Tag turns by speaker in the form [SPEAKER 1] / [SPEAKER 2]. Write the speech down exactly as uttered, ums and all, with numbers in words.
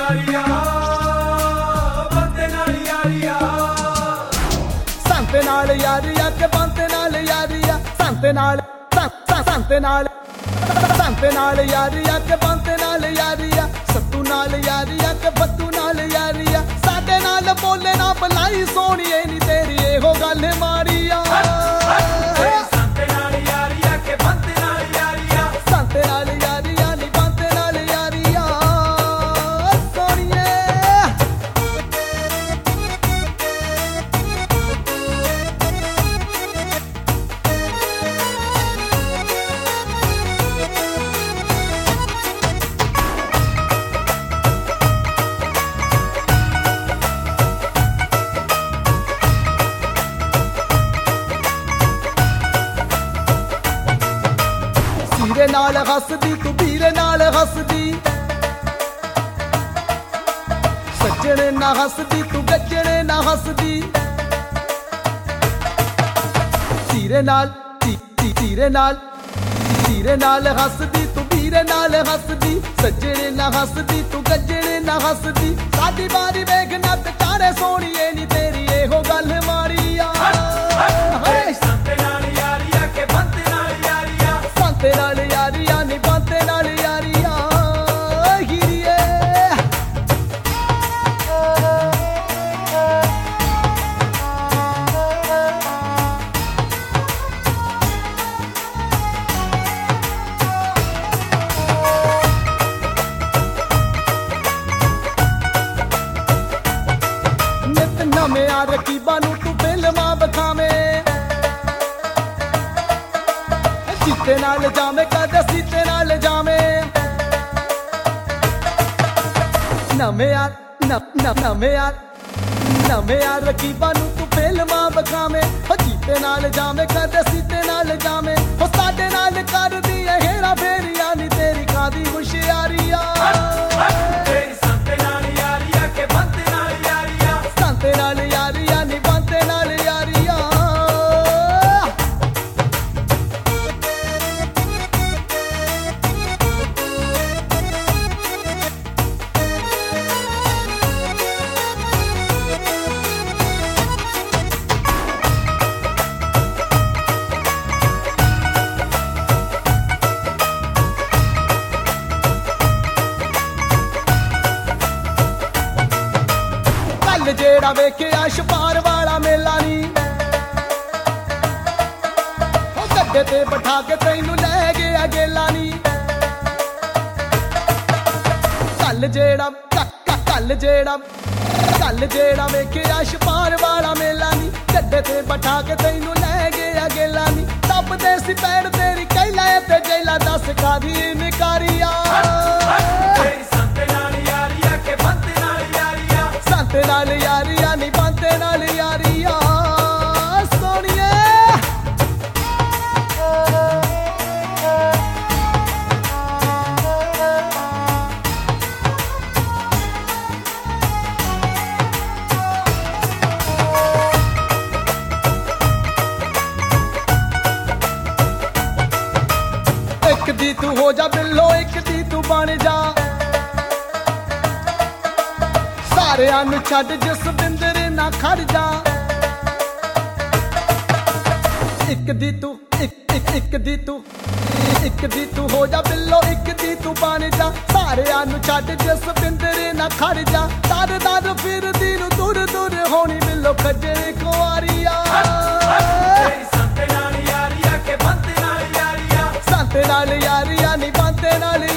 [SPEAKER 1] यारिया बंदे नाल यारिया
[SPEAKER 2] संते नाल यारिया के बंदे नाल यारिया संते नाल संते नाल संते नाल यारिया के बंदे नाल यारिया सत्तू नाल यारिया के बत्तू नाल यारिया साडे नाल बोले ना भलाई सोहणीए नी तेरी एहो गल माड़िया
[SPEAKER 1] संते नाल यारिया के बंदे नाल यारिया
[SPEAKER 2] संते नाल यारिया नी बंदे नाल यारिया सोहणीए सीरे नाल हसदी तू बीरे नाल हसदी सज्जने ना हसदी तू गज्जने ना हसदी सीरे नाल सीरे नाल सीरे नाल हसदी तू बीरे नाल हसदी सज्जने ना हसदी तू गज्जने ना हसदी साडी बारी वेख नत तारे सोहणीए नी तेरी एहो गल माड़िया
[SPEAKER 1] संते नाल यारिया के बंदे नाल यारिया
[SPEAKER 2] संते नाल यारिया नी बंदे नाल यारिया हीरिए नित नਵੇਂ आ रकीबां नूं तू फिल्मां विखावे सीते नाल जावे कदे सीते नाल जावे नਵੇਂ आ नਵੇਂ आ नਵੇਂ आ रकीबां नूं तू फिल्मां विखावे हो सीते नाल जावे कदे सीते नाल जावे हो साडे नाल करदी ऐ हेरा फेरिया नी तेरी कादी हुशियारिया
[SPEAKER 1] संते नाल यारिया के बंदे नाल यारिया
[SPEAKER 2] संते नाल यारिया नी बंदे नाल यारिया कल जेड़ा वेखिया छपार वाला मेला नी गड्डे ते बिठा के तैनू लै गया गेला नी कल जेड़ा कल जेड़ा कल जेड़ा वेखिया छपार वाला मेला नी गड्डे ते बिठा के तैनू लै गया गेला नी तब दे सी पैर तेरी कैला ते जेला दस कादी निकारिया
[SPEAKER 1] संते नाल यारिया के बंदे नाल यारिया
[SPEAKER 2] संते नाल यारिया नी बंदे नाल यारिया सोहणीए एक दी तू हो जा बिल्लो एक दी तू बन जा सारिਆਂ ਨੂੰ ਛੱਡ ਜਸਵਿੰਦਰ ना खड़ जा एक दी तू एक एक एक दी तू एक दी तू हो जा बिल्लो एक दी तू बन जा सारिਆਂ ਨੂੰ ਛੱਡ ਜਸਵਿੰਦਰ ना खड़ जा दर दर फिरदी ਨੂੰ दूर दूर होनी बिल्लो खज्जरे कुआरिया
[SPEAKER 1] संते नाल यारिया के बंदे नाल यारिया
[SPEAKER 2] संते नाल यारिया नी बंदे नाल